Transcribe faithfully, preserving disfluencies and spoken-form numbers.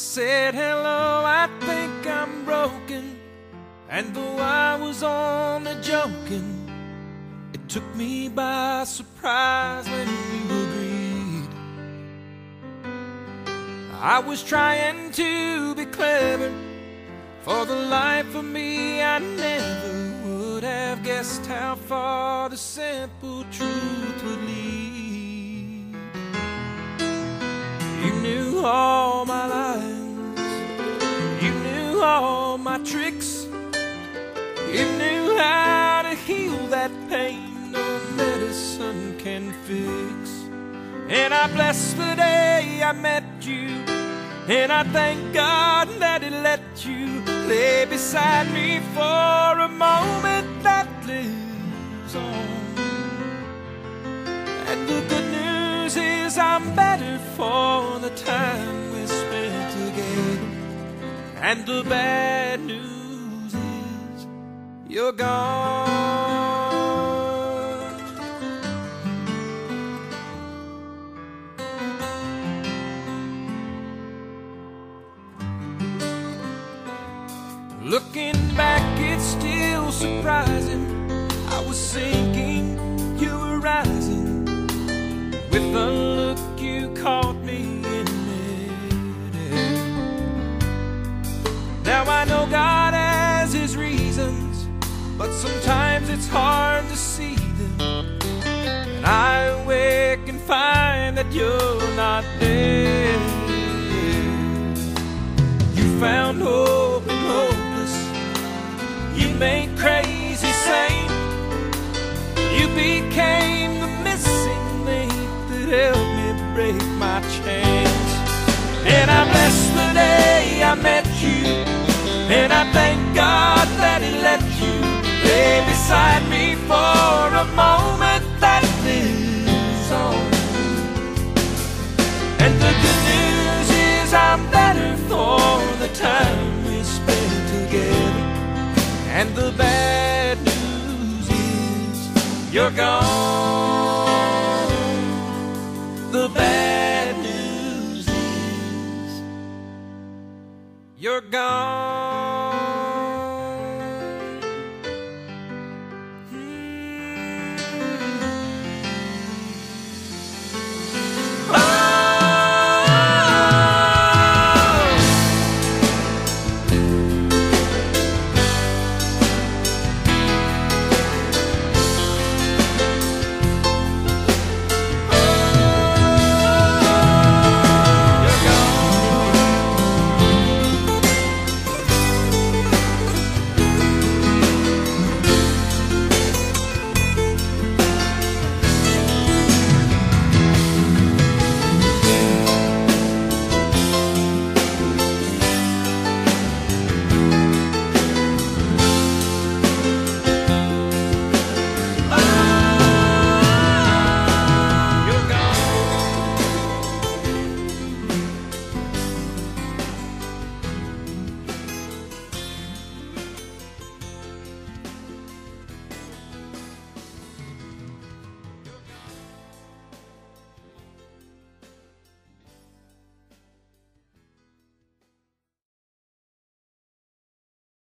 said hello, I think I'm broken. And though I was only joking, it took me by surprise when you agreed. I was trying to be clever. For the life of me, I never would have guessed how far the simple truth would lead. You knew all my lies, you knew all my tricks, you knew how to heal that pain no medicine can fix. And I bless the day I met you, and I thank God that He let you lay beside me for a moment that lives on. And the good news is I'm better for the time we spent together. And the bad news is you're gone. Looking back, it's still surprising. I was sinking, you were rising. With a look, you caught me in midair. Now I know God has His reasons, but sometimes it's hard to see them. And I awake and find that you're not there. You found hope in hope. You made crazy sane. You became the missing link that helped me break my chains. And I bless the day I met you, and I thank God that He let you lay beside me for a moment that lives on. And the good news is I'm better for the time we spent together. And the bad news is you're gone. The bad news is you're gone.